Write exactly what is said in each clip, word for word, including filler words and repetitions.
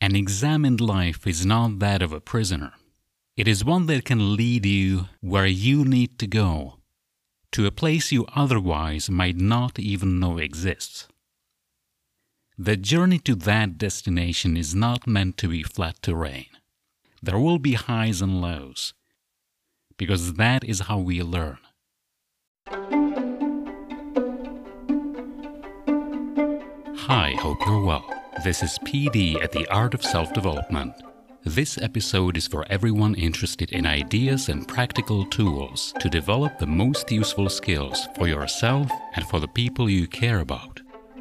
An examined life is not that of a prisoner. It is one that can lead you where you need to go, to a place you otherwise might not even know exists. The journey to that destination is not meant to be flat terrain. There will be highs and lows, because that is how we learn. Hi, hope you're well. This is P D at the Art of Self-Development. This episode is for everyone interested in ideas and practical tools to develop the most useful skills for yourself and for the people you care about.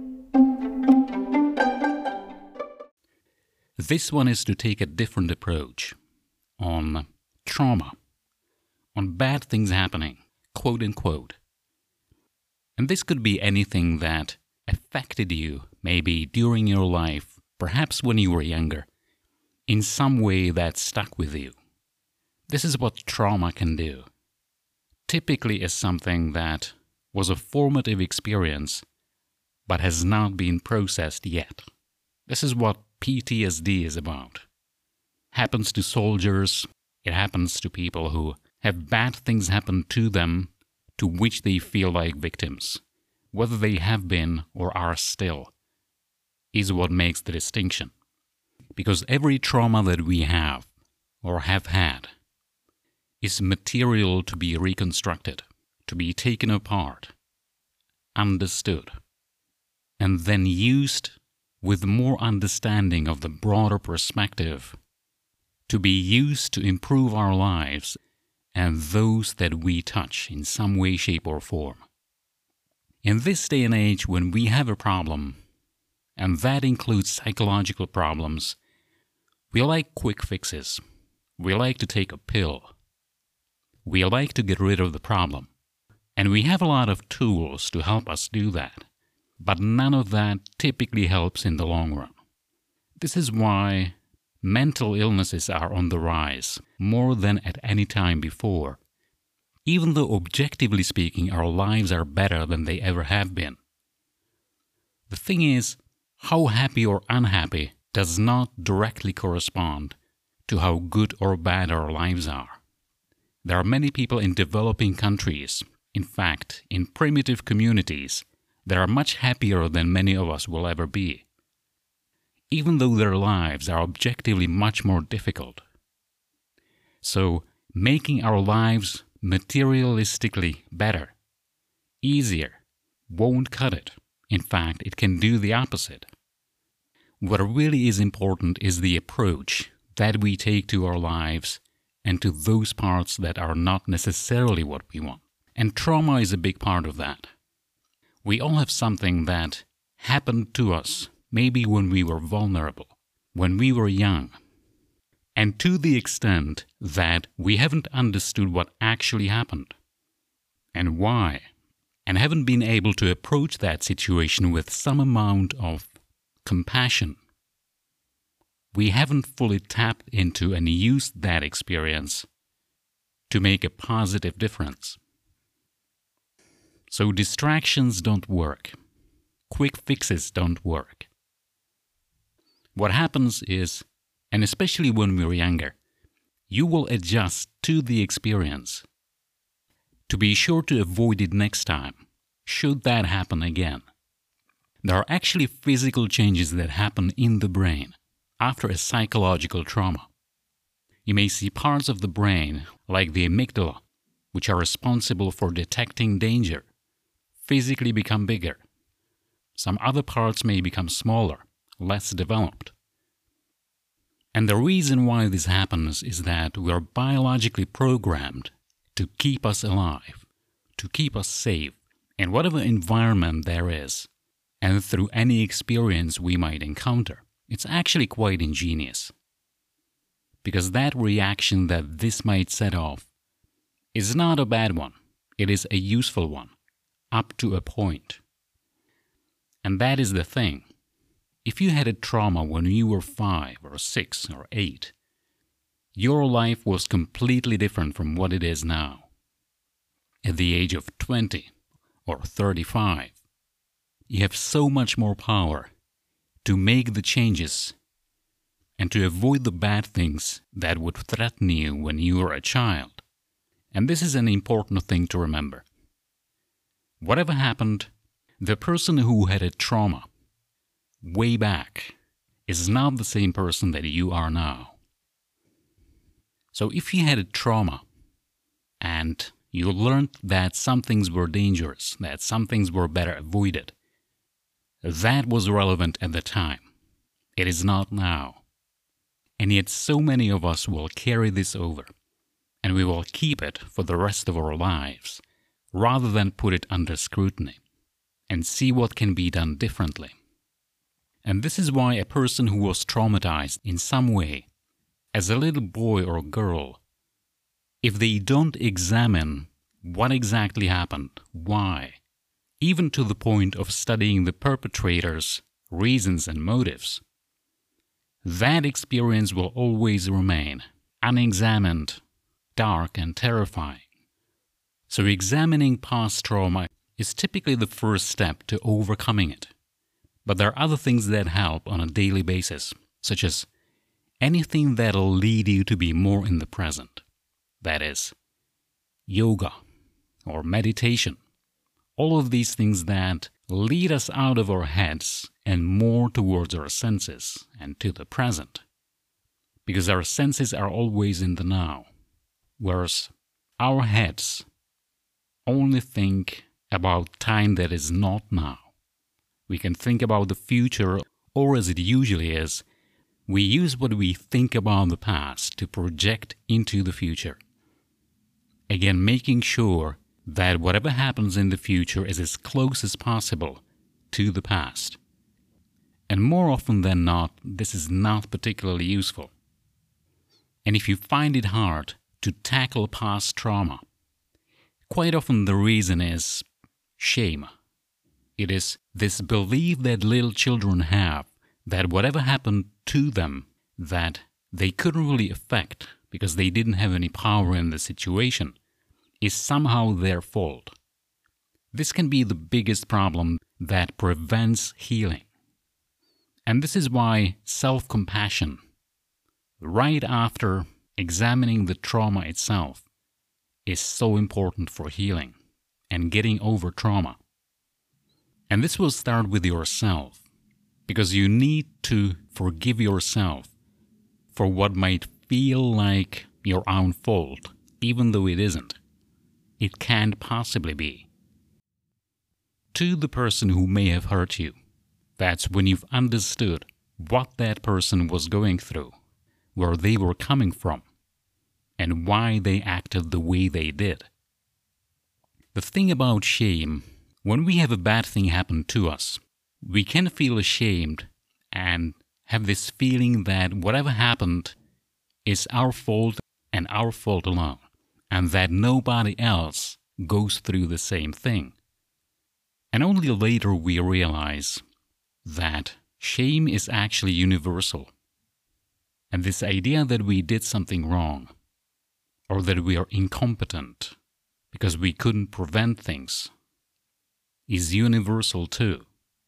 This one is to take a different approach on trauma, on bad things happening, quote unquote. And this could be anything that affected you, maybe during your life, perhaps when you were younger, in some way that stuck with you. This is what trauma can do. Typically is something that was a formative experience, but has not been processed yet. This is what P T S D is about. Happens to soldiers, it happens to people who have bad things happen to them, to which they feel like victims. Whether they have been or are still, is what makes the distinction. Because every trauma that we have, or have had, is material to be reconstructed, to be taken apart, understood, and then used with more understanding of the broader perspective, to be used to improve our lives and those that we touch in some way, shape, or form. In this day and age, when we have a problem, and that includes psychological problems, we like quick fixes. We like to take a pill. We like to get rid of the problem. And we have a lot of tools to help us do that. But none of that typically helps in the long run. This is why mental illnesses are on the rise more than at any time before, even though objectively speaking our lives are better than they ever have been. The thing is, how happy or unhappy does not directly correspond to how good or bad our lives are. There are many people in developing countries, in fact, in primitive communities, that are much happier than many of us will ever be, even though their lives are objectively much more difficult. So, making our lives materialistically better, easier, won't cut it. In fact, it can do the opposite. What really is important is the approach that we take to our lives and to those parts that are not necessarily what we want. And trauma is a big part of that. We all have something that happened to us, maybe when we were vulnerable, when we were young. And to the extent that we haven't understood what actually happened and why, and haven't been able to approach that situation with some amount of compassion, we haven't fully tapped into and used that experience to make a positive difference. So distractions don't work. Quick fixes don't work. What happens is, and especially when we're younger, you will adjust to the experience to be sure to avoid it next time, should that happen again. There are actually physical changes that happen in the brain after a psychological trauma. You may see parts of the brain, like the amygdala, which are responsible for detecting danger, physically become bigger. Some other parts may become smaller, less developed. And the reason why this happens is that we are biologically programmed to keep us alive, to keep us safe in whatever environment there is, and through any experience we might encounter. It's actually quite ingenious. Because that reaction that this might set off is not a bad one. It is a useful one, up to a point. And that is the thing. If you had a trauma when you were five or six or eight, your life was completely different from what it is now. At the age of twenty or thirty-five, you have so much more power to make the changes and to avoid the bad things that would threaten you when you were a child. And this is an important thing to remember. Whatever happened, the person who had a trauma way back is not the same person that you are now. So if you had a trauma and you learned that some things were dangerous, that some things were better avoided, that was relevant at the time. It is not now. And yet so many of us will carry this over, and we will keep it for the rest of our lives, rather than put it under scrutiny and see what can be done differently. And this is why a person who was traumatized in some way, as a little boy or girl, if they don't examine what exactly happened, why, even to the point of studying the perpetrator's reasons and motives, that experience will always remain unexamined, dark and terrifying. So examining past trauma is typically the first step to overcoming it. But there are other things that help on a daily basis, such as anything that'll lead you to be more in the present. That is, yoga or meditation. All of these things that lead us out of our heads and more towards our senses and to the present. Because our senses are always in the now, whereas our heads only think about time that is not now. We can think about the future, or as it usually is, we use what we think about the past to project into the future. Again, making sure that whatever happens in the future is as close as possible to the past. And more often than not, this is not particularly useful. And if you find it hard to tackle past trauma, quite often the reason is shame. It is this belief that little children have that whatever happened to them that they couldn't really affect because they didn't have any power in the situation is somehow their fault. This can be the biggest problem that prevents healing. And this is why self-compassion, right after examining the trauma itself, is so important for healing and getting over trauma. And this will start with yourself, because you need to forgive yourself for what might feel like your own fault, even though it isn't. It can't possibly be. To the person who may have hurt you, that's when you've understood what that person was going through, where they were coming from, and why they acted the way they did. The thing about shame, when we have a bad thing happen to us, we can feel ashamed and have this feeling that whatever happened is our fault and our fault alone, and that nobody else goes through the same thing. And only later we realize that shame is actually universal. And this idea that we did something wrong, or that we are incompetent because we couldn't prevent things, is universal too.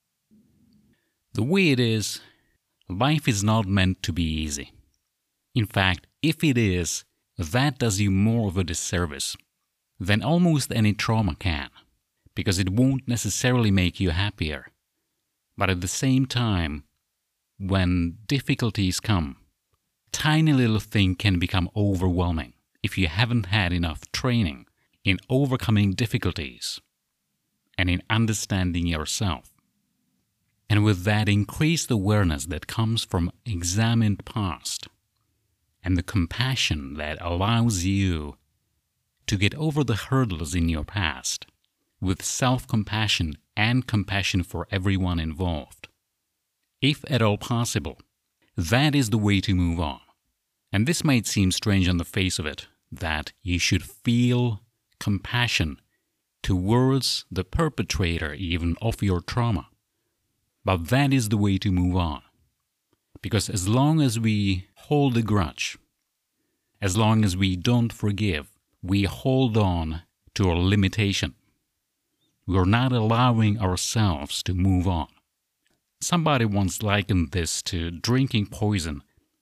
The way it is, life is not meant to be easy. In fact, if it is, that does you more of a disservice than almost any trauma can, because it won't necessarily make you happier. But at the same time, when difficulties come, tiny little thing can become overwhelming if you haven't had enough training in overcoming difficulties and in understanding yourself. And with that increased awareness that comes from examined past and the compassion that allows you to get over the hurdles in your past with self-compassion and compassion for everyone involved, if at all possible, that is the way to move on. And this might seem strange on the face of it, that you should feel compassion towards the perpetrator even of your trauma. But that is the way to move on. Because as long as we hold a grudge, as long as we don't forgive, we hold on to our limitation. We're not allowing ourselves to move on. Somebody once likened this to drinking poison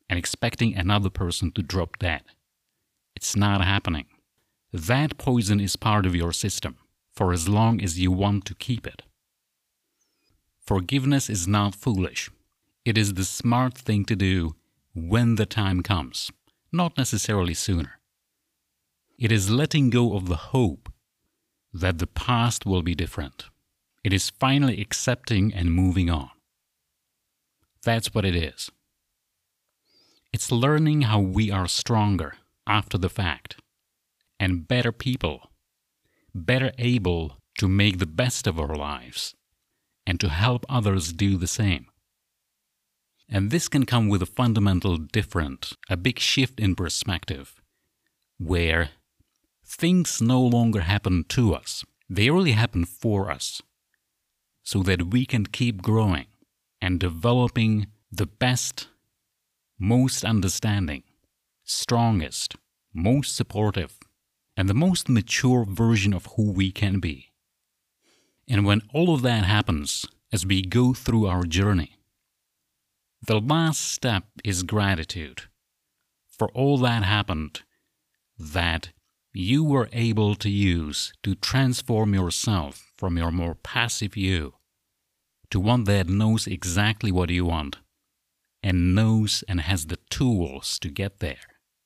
and expecting another person to drop dead. It's not happening. That poison is part of your system for as long as you want to keep it. Forgiveness is not foolish. It is the smart thing to do when the time comes, not necessarily sooner. It is letting go of the hope that the past will be different. It is finally accepting and moving on. That's what it is. It's learning how we are stronger after the fact, and better people, better able to make the best of our lives, and to help others do the same. And this can come with a fundamental different, a big shift in perspective, where things no longer happen to us. They really happen for us, so that we can keep growing and developing the best, most understanding, strongest, most supportive, and the most mature version of who we can be. And when all of that happens as we go through our journey, the last step is gratitude for all that happened that you were able to use to transform yourself from your more passive you to one that knows exactly what you want and knows and has the tools to get there.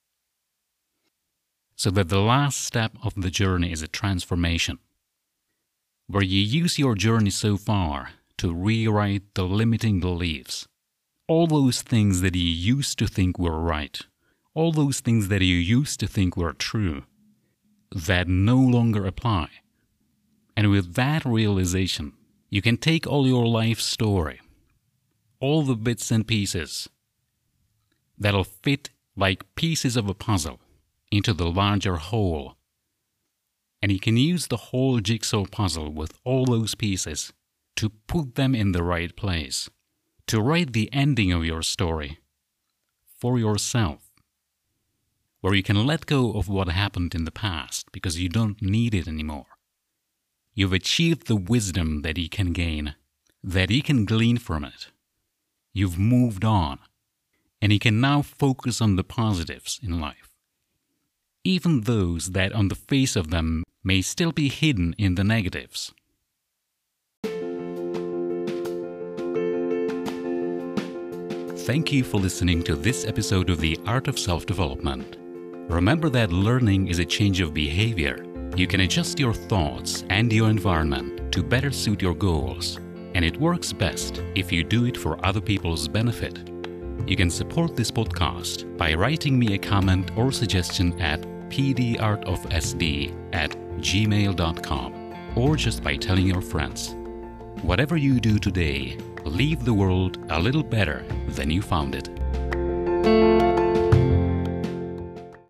So that the last step of the journey is a transformation, where you use your journey so far to rewrite the limiting beliefs, all those things that you used to think were right, all those things that you used to think were true, that no longer apply. And with that realization, you can take all your life story, all the bits and pieces that'll fit like pieces of a puzzle into the larger whole. And you can use the whole jigsaw puzzle with all those pieces to put them in the right place, to write the ending of your story for yourself, where you can let go of what happened in the past because you don't need it anymore. You've achieved the wisdom that you can gain, that you can glean from it. You've moved on, and you can now focus on the positives in life, even those that on the face of them may still be hidden in the negatives. Thank you for listening to this episode of The Art of Self-Development. Remember that learning is a change of behavior. You can adjust your thoughts and your environment to better suit your goals, and it works best if you do it for other people's benefit. You can support this podcast by writing me a comment or suggestion at p d art of s d at gmail dot com, or just by telling your friends. Whatever you do today, leave the world a little better than you found it.